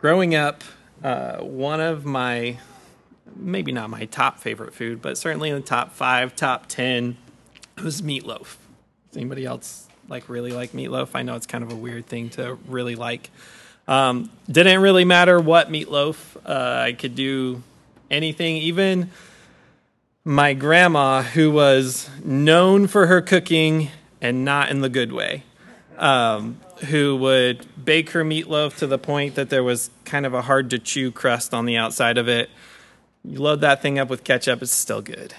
Growing up, one of my, maybe not my top favorite food, but certainly in the top 5, top 10, was meatloaf. Does anybody else really like meatloaf? I know it's kind of a weird thing to really like. Didn't really matter what meatloaf. I could do anything. Even my grandma, who was known for her cooking and not in the good way, who would bake her meatloaf to the point that there was kind of a hard to chew crust on the outside of it. You load that thing up with ketchup, it's still good.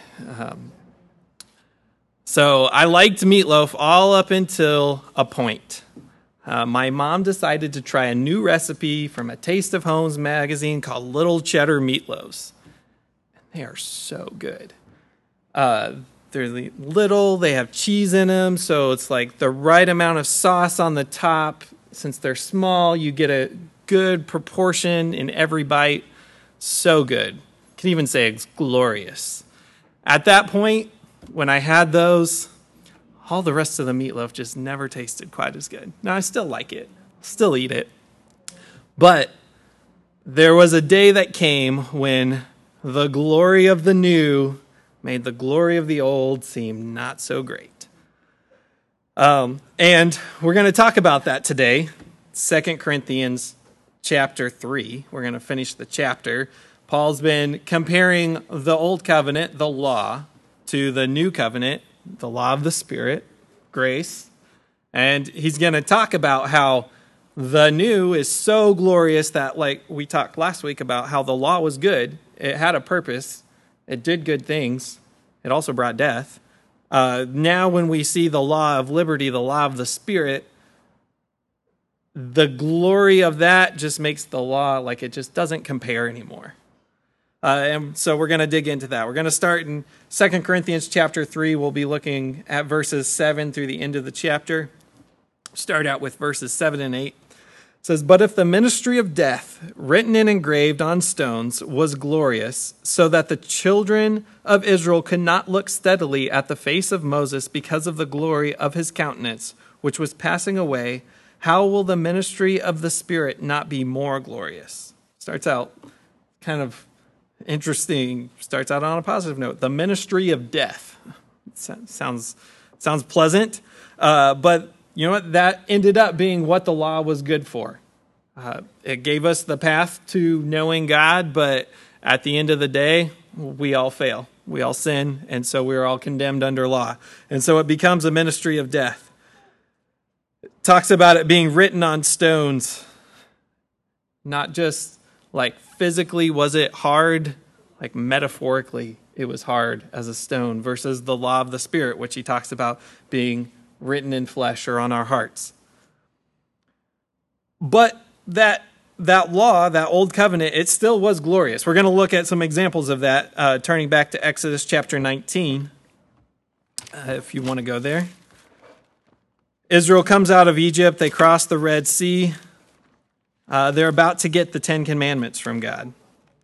So I liked meatloaf all up until a point. My mom decided to try a new recipe from a Taste of Homes magazine called Little Cheddar Meatloaves. And they are so good. They're little, they have cheese in them, so it's like the right amount of sauce on the top. Since they're small, you get a good proportion in every bite. So good. Can even say it's glorious. At that point, when I had those, all the rest of the meatloaf just never tasted quite as good. Now, I still like it, still eat it. But there was a day that came when the glory of the new made the glory of the old seem not so great. And we're going to talk about that today. 2 Corinthians chapter 3. We're going to finish the chapter. Paul's been comparing the old covenant, the law, to the new covenant, the law of the Spirit, grace. And he's going to talk about how the new is so glorious that, like we talked last week about how the law was good. It had a purpose. It did good things. It also brought death. Now when we see the law of liberty, the law of the Spirit, the glory of that just makes the law like it just doesn't compare anymore. And so we're going to dig into that. We're going to start in 2 Corinthians chapter 3. We'll be looking at verses 7 through the end of the chapter. Start out with verses 7 and 8. It says, "But if the ministry of death, written and engraved on stones, was glorious, so that the children of Israel could not look steadily at the face of Moses because of the glory of his countenance, which was passing away, how will the ministry of the Spirit not be more glorious?" Starts out kind of interesting. Starts out on a positive note. The ministry of death. Sounds pleasant, but you know what? That ended up being what the law was good for. It gave us the path to knowing God, but at the end of the day, we all fail. We all sin, and so we're all condemned under law. And so it becomes a ministry of death. It talks about it being written on stones. Not just like physically was it hard, like metaphorically it was hard as a stone, versus the law of the Spirit, which he talks about being written in flesh or on our hearts. But that law, that old covenant, it still was glorious. We're going to look at some examples of that, turning back to Exodus chapter 19, if you want to go there. Israel comes out of Egypt. They cross the Red Sea. They're about to get the 10 Commandments from God.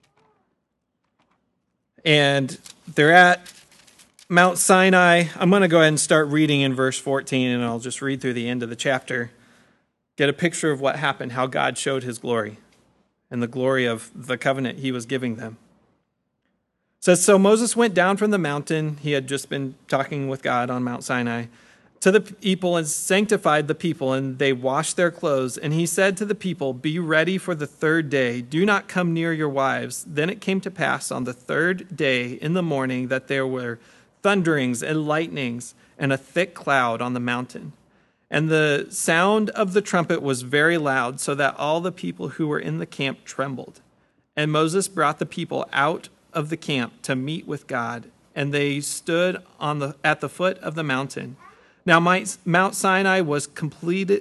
And they're at Mount Sinai. I'm going to go ahead and start reading in verse 14, and I'll just read through the end of the chapter. Get a picture of what happened, how God showed his glory, and the glory of the covenant he was giving them. It says, "So Moses went down from the mountain," he had just been talking with God on Mount Sinai, "to the people and sanctified the people, and they washed their clothes. And he said to the people, 'Be ready for the third day. Do not come near your wives.' Then it came to pass on the third day in the morning that there were thunderings and lightnings and a thick cloud on the mountain. And the sound of the trumpet was very loud, so that all the people who were in the camp trembled. And Moses brought the people out of the camp to meet with God, and they stood at the foot of the mountain. Now Mount Sinai was completely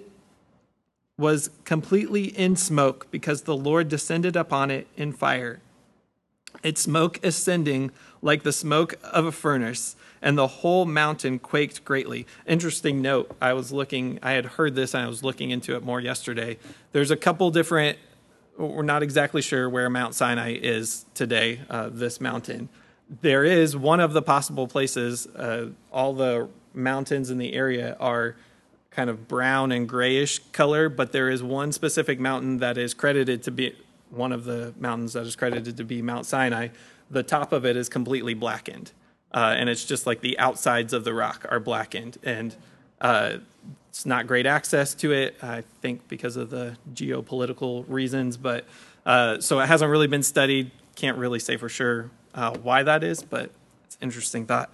in smoke, because the Lord descended upon it in fire, its smoke ascending like the smoke of a furnace, and the whole mountain quaked greatly." Interesting note. I had heard this, and I was looking into it more yesterday. There's a couple different, we're not exactly sure where Mount Sinai is today, this mountain. There is one of the possible places. All the mountains in the area are kind of brown and grayish color, but there is one specific mountain that is credited to one of the mountains that is credited to be Mount Sinai, the top of it is completely blackened. And it's just like the outsides of the rock are blackened. And it's not great access to it, I think, because of the geopolitical reasons. But so it hasn't really been studied. Can't really say for sure why that is, but it's an interesting thought.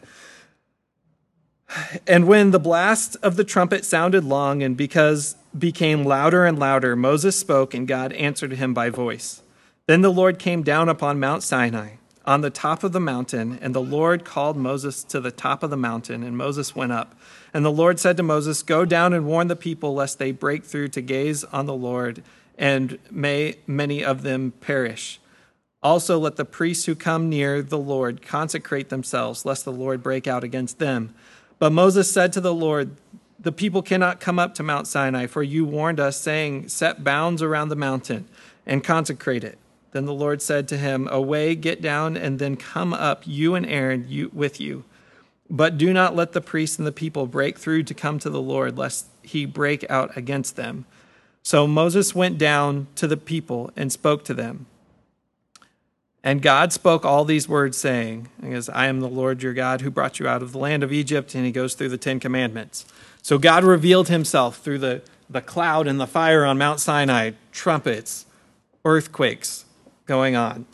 And when the blast of the trumpet sounded long and became louder and louder, Moses spoke, and God answered him by voice. Then the Lord came down upon Mount Sinai, on the top of the mountain, and the Lord called Moses to the top of the mountain, and Moses went up. And the Lord said to Moses, "Go down and warn the people, lest they break through to gaze on the Lord, and may many of them perish. Also let the priests who come near the Lord consecrate themselves, lest the Lord break out against them." But Moses said to the Lord, "The people cannot come up to Mount Sinai, for you warned us, saying, 'Set bounds around the mountain and consecrate it.'" Then the Lord said to him, "Away, get down, and then come up, you and Aaron with you. But do not let the priests and the people break through to come to the Lord, lest he break out against them." So Moses went down to the people and spoke to them. And God spoke all these words, saying, "I am the Lord your God who brought you out of the land of Egypt." And he goes through the 10 Commandments. So God revealed himself through the cloud and the fire on Mount Sinai, trumpets, earthquakes going on.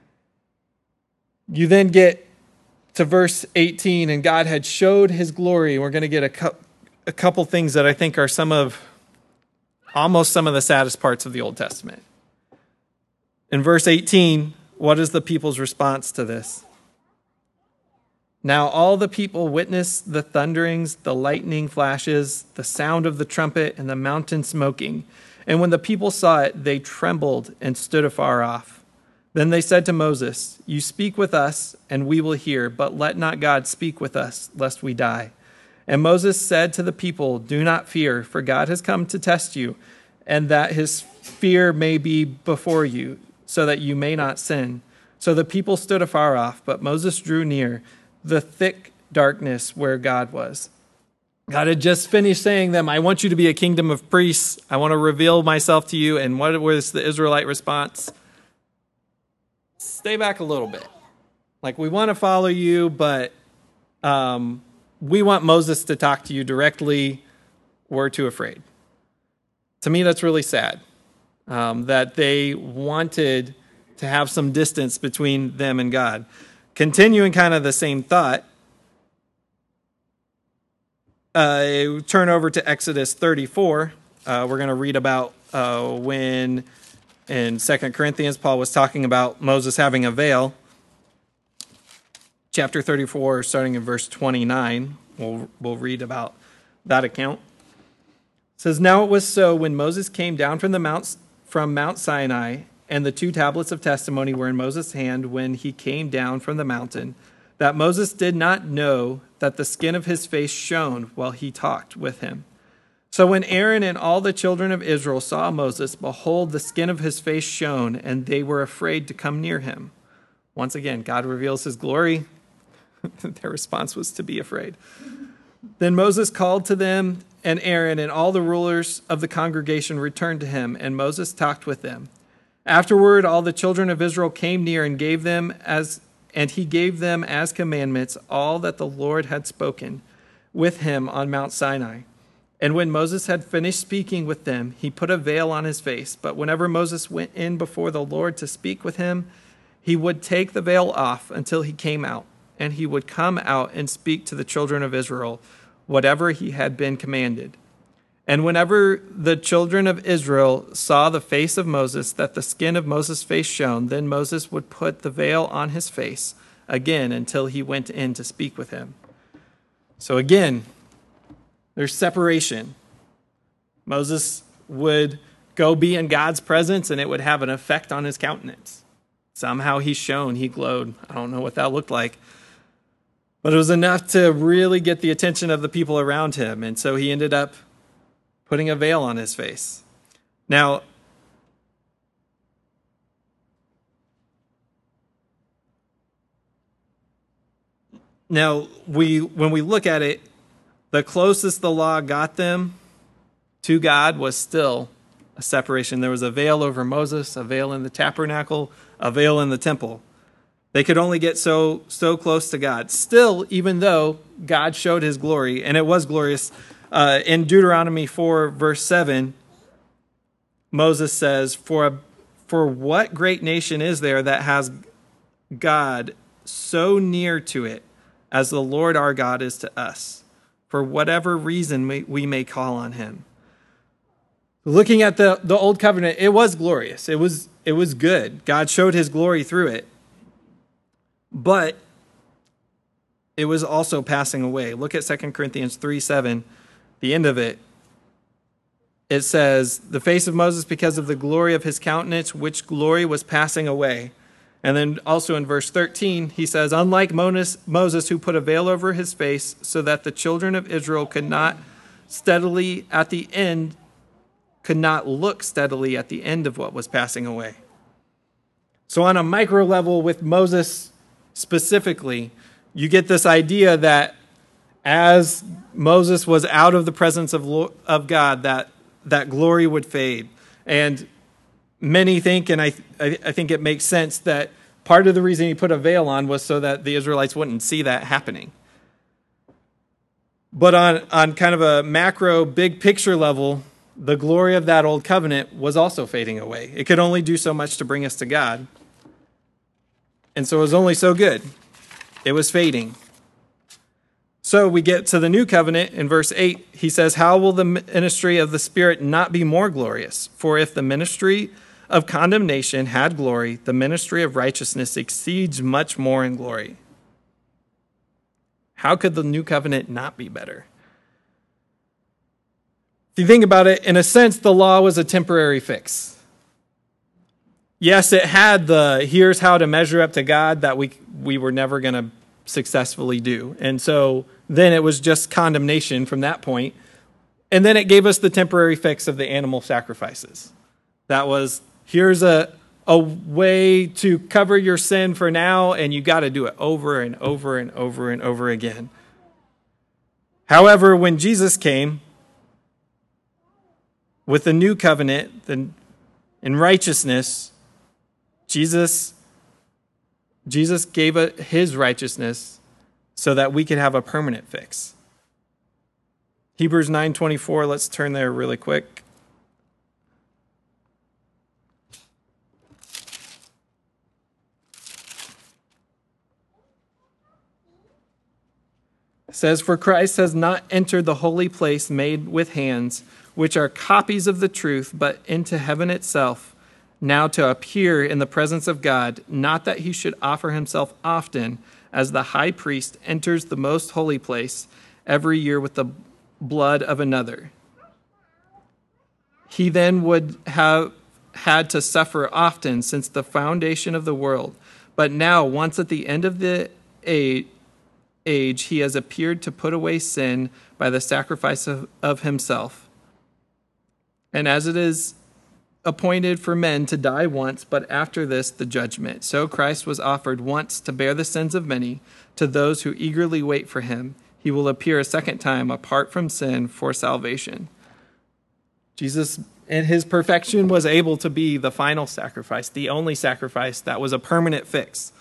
You then get to verse 18, and God had showed his glory. We're going to get a couple things that I think are almost some of the saddest parts of the Old Testament. In verse 18, what is the people's response to this? "Now all the people witnessed the thunderings, the lightning flashes, the sound of the trumpet, and the mountain smoking. And when the people saw it, they trembled and stood afar off. Then they said to Moses, 'You speak with us, and we will hear, but let not God speak with us, lest we die.' And Moses said to the people, 'Do not fear, for God has come to test you, and that his fear may be before you, so that you may not sin.' So the people stood afar off, but Moses drew near the thick darkness where God was." God had just finished saying to them, "I want you to be a kingdom of priests. I want to reveal myself to you." And what was the Israelite response? Stay back a little bit. Like, we want to follow you, but we want Moses to talk to you directly. We're too afraid. To me, that's really sad. That they wanted to have some distance between them and God. Continuing kind of the same thought, turn over to Exodus 34. We're going to read about when in 2 Corinthians, Paul was talking about Moses having a veil. Chapter 34, starting in verse 29, we'll read about that account. It says, "Now it was so when Moses came down from Mount Sinai, and the 2 tablets of testimony were in Moses' hand when he came down from the mountain, that Moses did not know that the skin of his face shone while he talked with him. So when Aaron and all the children of Israel saw Moses, behold, the skin of his face shone, and they were afraid to come near him." Once again, God reveals his glory. Their response was to be afraid. "Then Moses called to them, and Aaron and all the rulers of the congregation returned to him, and Moses talked with them. Afterward, all the children of Israel came near and he gave them as commandments all that the Lord had spoken with him on Mount Sinai. And when Moses had finished speaking with them, he put a veil on his face. But whenever Moses went in before the Lord to speak with him, he would take the veil off until he came out, and he would come out and speak to the children of Israel whatever he had been commanded. And whenever the children of Israel saw the face of Moses, that the skin of Moses' face shone, then Moses would put the veil on his face again until he went in to speak with him." So again, there's separation. Moses would go be in God's presence, and it would have an effect on his countenance. Somehow he shone, he glowed. I don't know what that looked like. But it was enough to really get the attention of the people around him. And so he ended up putting a veil on his face. Now, when we look at it, the closest the law got them to God was still a a separation. There was a veil over Moses, a veil in the tabernacle, a veil in the temple. They could only get so close to God. Still, even though God showed his glory, and it was glorious, in Deuteronomy 4, verse 7, Moses says, For what great nation is there that has God so near to it as the Lord our God is to us, for whatever reason we may call on him. Looking at the Old Covenant, it was glorious. It was good. God showed his glory through it. But it was also passing away. Look at 2 Corinthians 3:7, the end of it. It says, the face of Moses because of the glory of his countenance, which glory was passing away. And then also in verse 13, he says, unlike Moses who put a veil over his face so that the children of Israel could not look steadily at the end of what was passing away. So on a micro level with Moses specifically, you get this idea that as Moses was out of the presence of God, that glory would fade. And many think, and I think it makes sense, that part of the reason he put a veil on was so that the Israelites wouldn't see that happening. But on kind of a macro, big picture level, the glory of that old covenant was also fading away. It could only do so much to bring us to God. And so it was only so good. It was fading. So we get to the new covenant in verse 8. He says, how will the ministry of the Spirit not be more glorious? For if the ministry of condemnation had glory, the ministry of righteousness exceeds much more in glory. How could the new covenant not be better? If you think about it, in a sense, the law was a temporary fix. Yes, it had here's how to measure up to God that we were never going to successfully do. And so then it was just condemnation from that point. And then it gave us the temporary fix of the animal sacrifices. That was, here's a way to cover your sin for now, and you got to do it over and over and over and over again. However, when Jesus came with the new covenant in righteousness, Jesus gave his righteousness so that we could have a permanent fix. Hebrews 9:24, let's turn there really quick. It says, for Christ has not entered the holy place made with hands, which are copies of the truth, but into heaven itself, now to appear in the presence of God, not that he should offer himself often, as the high priest enters the most holy place every year with the blood of another. He then would have had to suffer often since the foundation of the world. But now, once at the end of the age, he has appeared to put away sin by the sacrifice of himself. And as it is appointed for men to die once, but after this the judgment, so Christ was offered once to bear the sins of many. To those who eagerly wait for him, he will appear a second time apart from sin for salvation. Jesus, in his perfection, was able to be the final sacrifice, the only sacrifice that was a permanent fix.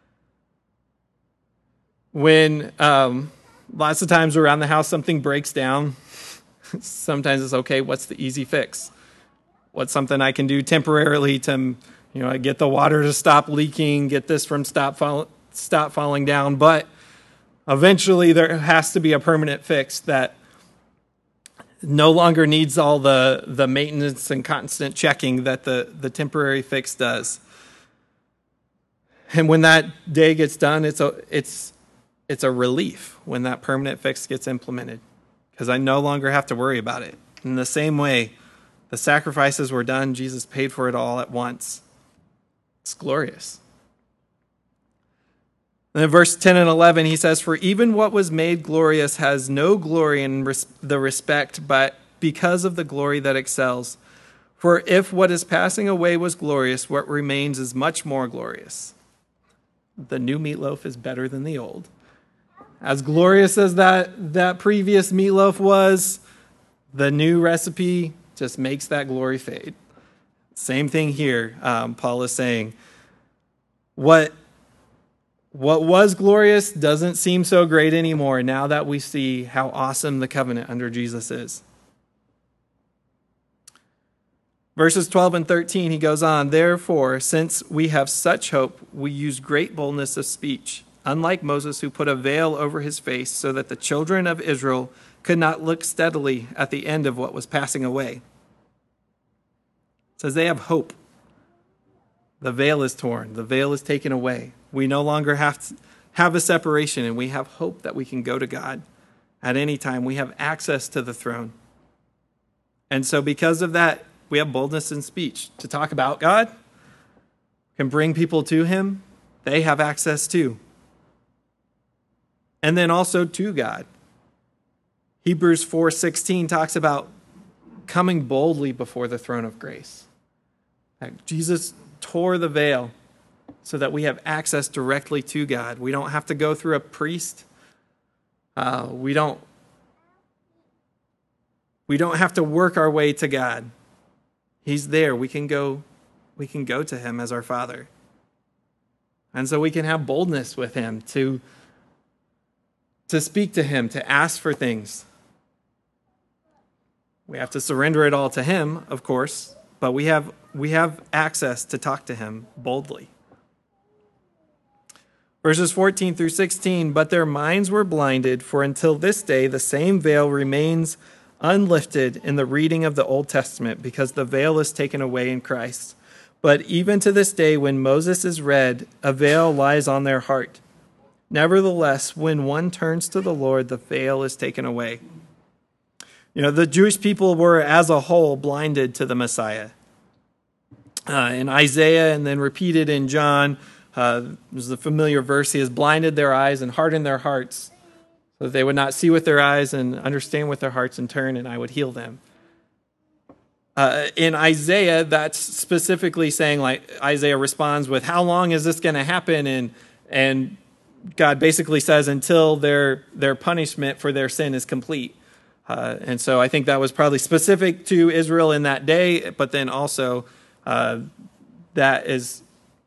When lots of times around the house something breaks down, sometimes it's okay, what's the easy fix? What's something I can do temporarily to, get the water to stop leaking, get this from stop falling down. But eventually there has to be a permanent fix that no longer needs all the maintenance and constant checking that the temporary fix does. And when that day gets done, it's a relief when that permanent fix gets implemented, because I no longer have to worry about it. In the same way, the sacrifices were done. Jesus paid for it all at once. It's glorious. And in verse 10 and 11, he says, for even what was made glorious has no glory in the respect, but because of the glory that excels. For if what is passing away was glorious, what remains is much more glorious. The new meatloaf is better than the old. As glorious as that previous meatloaf was, the new recipe just makes that glory fade. Same thing here. Paul is saying, what was glorious doesn't seem so great anymore now that we see how awesome the covenant under Jesus is. Verses 12 and 13, he goes on, therefore, since we have such hope, we use great boldness of speech, unlike Moses, who put a veil over his face so that the children of Israel could not look steadily at the end of what was passing away. It says they have hope. The veil is torn. The veil is taken away. We no longer have to have a separation, and we have hope that we can go to God at any time. We have access to the throne. And so because of that, we have boldness in speech to talk about God, can bring people to him. They have access too. And then also to God. Hebrews 4:16 talks about coming boldly before the throne of grace. That Jesus tore the veil so that we have access directly to God. We don't have to go through a priest. We don't have to work our way to God. He's there. We can go to him as our Father. And so we can have boldness with him to speak to him, to ask for things. We have to surrender it all to him, of course, but we have access to talk to him boldly. Verses 14 through 16, but their minds were blinded, for until this day the same veil remains unlifted in the reading of the Old Testament, because the veil is taken away in Christ. But even to this day, when Moses is read, a veil lies on their heart. Nevertheless, when one turns to the Lord, the veil is taken away. The Jewish people were as a whole blinded to the Messiah. In Isaiah and then repeated in John, there's the familiar verse, he has blinded their eyes and hardened their hearts, so that they would not see with their eyes and understand with their hearts and turn, and I would heal them. In Isaiah, that's specifically saying, like, Isaiah responds with, how long is this going to happen? And God basically says, until their punishment for their sin is complete. And so I think that was probably specific to Israel in that day, but then also that is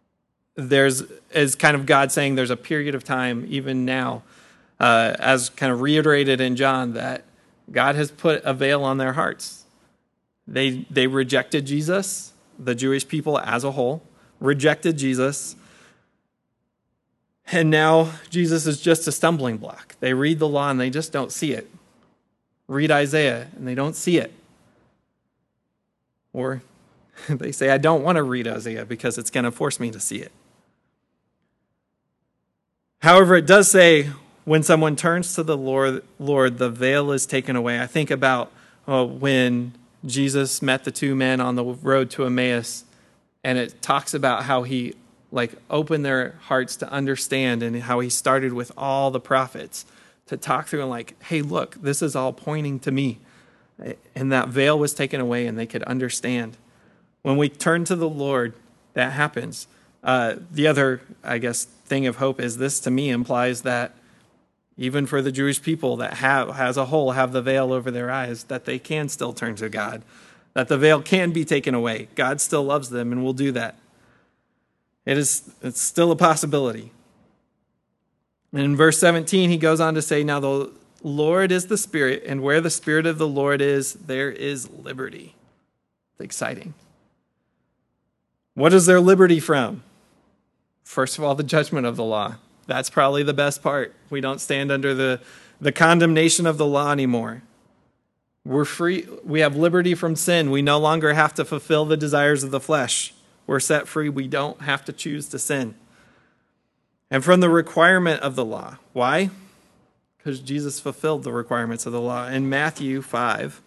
kind of God saying there's a period of time, even now, as kind of reiterated in John, that God has put a veil on their hearts. They rejected Jesus. The Jewish people as a whole rejected Jesus. And now Jesus is just a stumbling block. They read the law and they just don't see it. Read Isaiah and they don't see it. Or they say, I don't want to read Isaiah because it's going to force me to see it. However, it does say, when someone turns to the Lord, the veil is taken away. I think about when Jesus met the two men on the road to Emmaus, and it talks about how he opened their hearts to understand, and how he started with all the prophets to talk through and hey, look, this is all pointing to me. And that veil was taken away and they could understand. When we turn to the Lord, that happens. The other, thing of hope is this, to me, implies that even for the Jewish people that as a whole have the veil over their eyes, that they can still turn to God, that the veil can be taken away. God still loves them and will do that. It's still a possibility. And in verse 17, he goes on to say, now the Lord is the Spirit, and where the Spirit of the Lord is, there is liberty. It's exciting. What is their liberty from? First of all, the judgment of the law. That's probably the best part. We don't stand under the condemnation of the law anymore. We're free. We have liberty from sin. We no longer have to fulfill the desires of the flesh. We're set free. We don't have to choose to sin. And from the requirement of the law. Why? Because Jesus fulfilled the requirements of the law. In Matthew 5,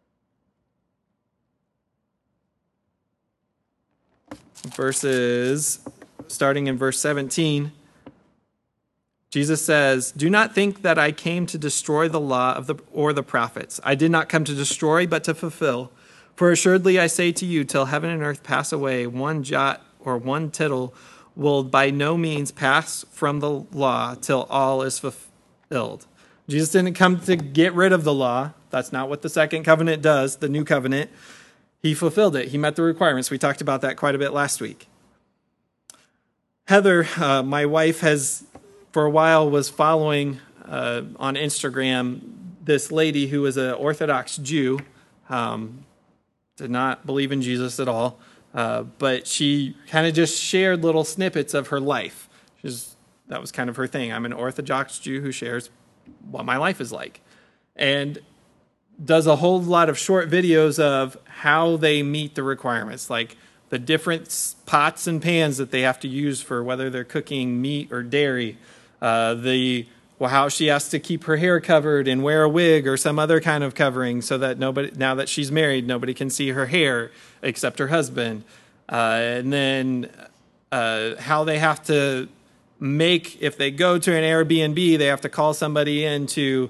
starting in verse 17, Jesus says, do not think that I came to destroy the law or the prophets. I did not come to destroy, but to fulfill. For assuredly I say to you, till heaven and earth pass away, one jot or one tittle will by no means pass from the law till all is fulfilled. Jesus didn't come to get rid of the law. That's not what the second covenant does, the new covenant. He fulfilled it. He met the requirements. We talked about that quite a bit last week. Heather, my wife, for a while was following on Instagram this lady who was an Orthodox Jew, did not believe in Jesus at all, but she kind of just shared little snippets of her life. That was kind of her thing. I'm an Orthodox Jew who shares what my life is like, and does a whole lot of short videos of how they meet the requirements, like the different pots and pans that they have to use for whether they're cooking meat or dairy, how she has to keep her hair covered and wear a wig or some other kind of covering so that now that she's married, nobody can see her hair except her husband. And then how they have to if they go to an Airbnb, they have to call somebody in to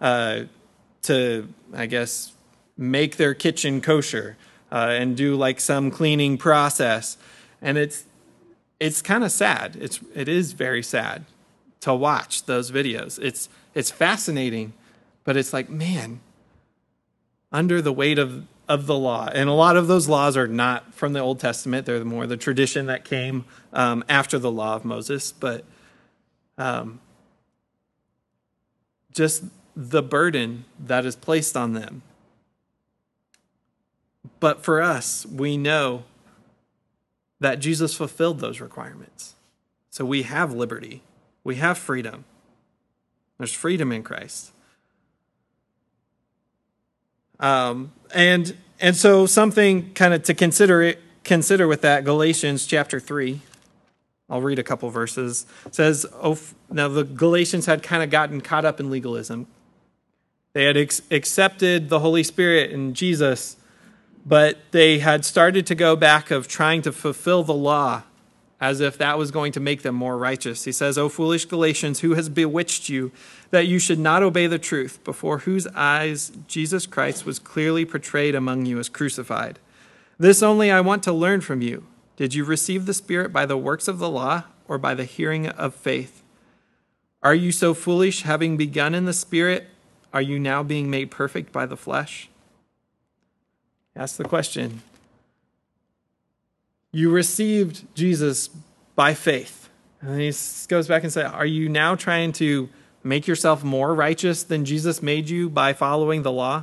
I guess, make their kitchen kosher and do like some cleaning process. And it's kind of sad. It is very sad to watch those videos. It's fascinating, but it's like, man, under the weight of the law. And a lot of those laws are not from the Old Testament. They're more the tradition that came after the law of Moses. But just the burden that is placed on them. But for us, we know that Jesus fulfilled those requirements. So we have liberty. We have freedom. There's freedom in Christ. And so something kind of to consider with that, Galatians chapter 3. I'll read a couple verses. It says, now the Galatians had kind of gotten caught up in legalism. They had accepted the Holy Spirit and Jesus, but they had started to go back of trying to fulfill the law as if that was going to make them more righteous. He says, O foolish Galatians, who has bewitched you that you should not obey the truth, before whose eyes Jesus Christ was clearly portrayed among you as crucified? This only I want to learn from you. Did you receive the Spirit by the works of the law or by the hearing of faith? Are you so foolish, having begun in the Spirit? Are you now being made perfect by the flesh? Ask the question. You received Jesus by faith. And he goes back and says, are you now trying to make yourself more righteous than Jesus made you by following the law?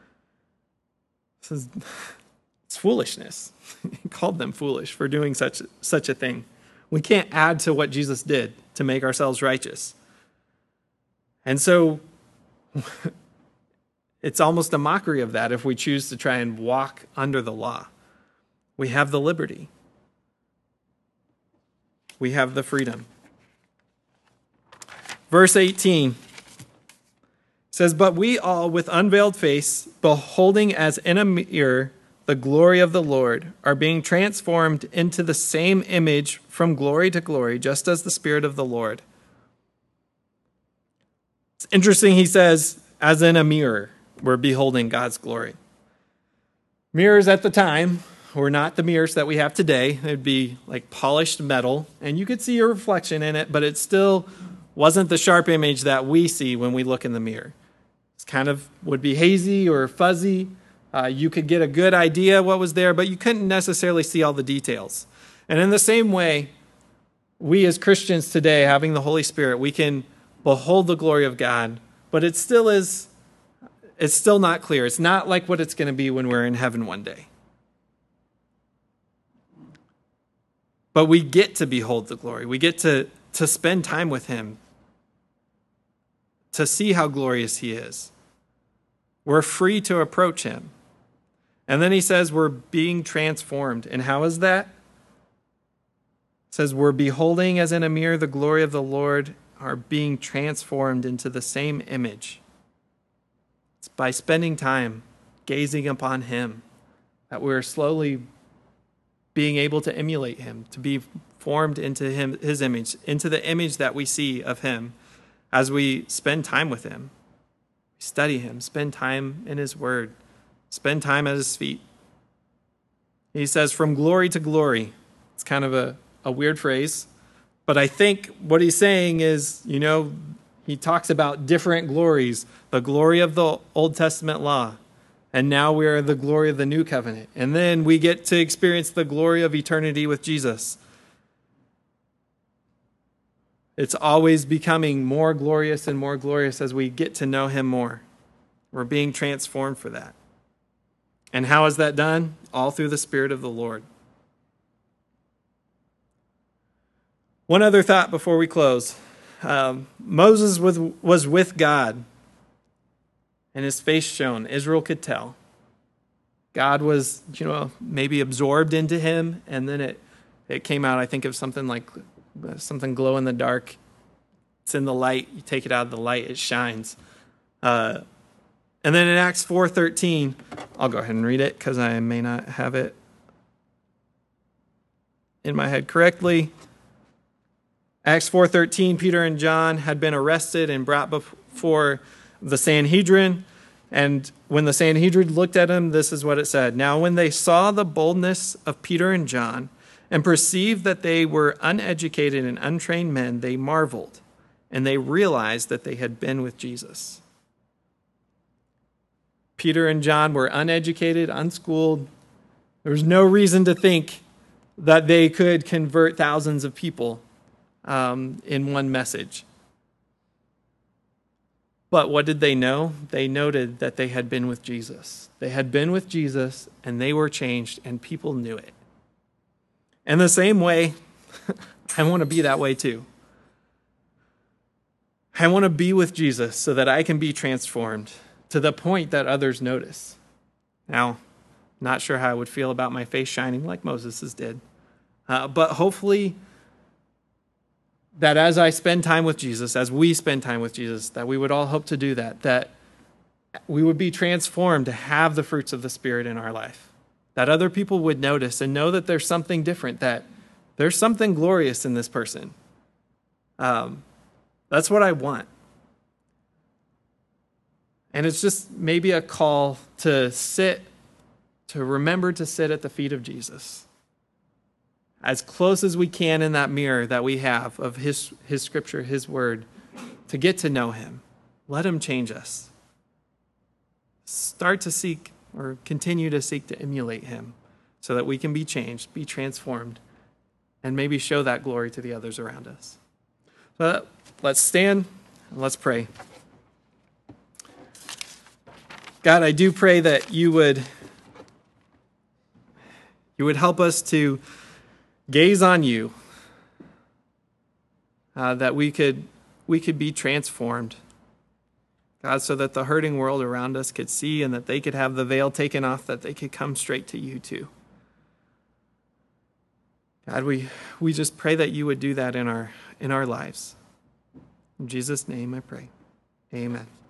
It's foolishness. He called them foolish for doing such a thing. We can't add to what Jesus did to make ourselves righteous. And so it's almost a mockery of that if we choose to try and walk under the law. We have the liberty. We have the freedom. Verse 18 says, but we all with unveiled face, beholding as in a mirror the glory of the Lord, are being transformed into the same image from glory to glory, just as the Spirit of the Lord. It's interesting, he says, as in a mirror, we're beholding God's glory. Mirrors at the time were not the mirrors that we have today. It'd be like polished metal, and you could see your reflection in it, but it still wasn't the sharp image that we see when we look in the mirror. It's kind of would be hazy or fuzzy. You could get a good idea what was there, but you couldn't necessarily see all the details. And in the same way, we as Christians today, having the Holy Spirit, we can behold the glory of God, but it's still not clear. It's not like what it's going to be when we're in heaven one day. But we get to behold the glory. We get to spend time with him, to see how glorious he is. We're free to approach him. And then he says we're being transformed. And how is that? It says we're beholding as in a mirror the glory of the Lord, are being transformed into the same image. It's by spending time gazing upon him that we're slowly being able to emulate him, to be formed into his image, into the image that we see of him as we spend time with him. Study him, spend time in his word, spend time at his feet. He says, from glory to glory. It's kind of a weird phrase, but I think what he's saying is, He talks about different glories, the glory of the Old Testament law, and now we are the glory of the new covenant. And then we get to experience the glory of eternity with Jesus. It's always becoming more glorious and more glorious as we get to know him more. We're being transformed for that. And how is that done? All through the Spirit of the Lord. One other thought before we close. Moses was with God, and his face shone. Israel could tell. God was, maybe absorbed into him, and then it came out, I think of something like something glow in the dark. It's in the light. You take it out of the light, it shines. And then in Acts 4:13, I'll go ahead and read it because I may not have it in my head correctly. Acts 4:13, Peter and John had been arrested and brought before the Sanhedrin. And when the Sanhedrin looked at him, this is what it said. Now when they saw the boldness of Peter and John and perceived that they were uneducated and untrained men, they marveled, and they realized that they had been with Jesus. Peter and John were uneducated, unschooled. There was no reason to think that they could convert thousands of people in one message. But what did they know? They noted that they had been with Jesus. They had been with Jesus, and they were changed, and people knew it. And the same way, I want to be that way too. I want to be with Jesus so that I can be transformed to the point that others notice. Now, not sure how I would feel about my face shining like Moses's did. But hopefully that as I spend time with Jesus, as we spend time with Jesus, that we would all hope to do that we would be transformed to have the fruits of the Spirit in our life. That other people would notice and know that there's something different, that there's something glorious in this person. That's what I want. And it's just maybe a call to remember to sit at the feet of Jesus. As close as we can in that mirror that we have of his scripture, his word, to get to know him. Let him change us. Start to seek or continue to seek to emulate him so that we can be changed, be transformed, and maybe show that glory to the others around us. So let's stand and let's pray. God, I do pray that you would help us to gaze on you, that we could be transformed, God, so that the hurting world around us could see and that they could have the veil taken off, that they could come straight to you too. God, we just pray that you would do that in our lives. In Jesus' name I pray. Amen.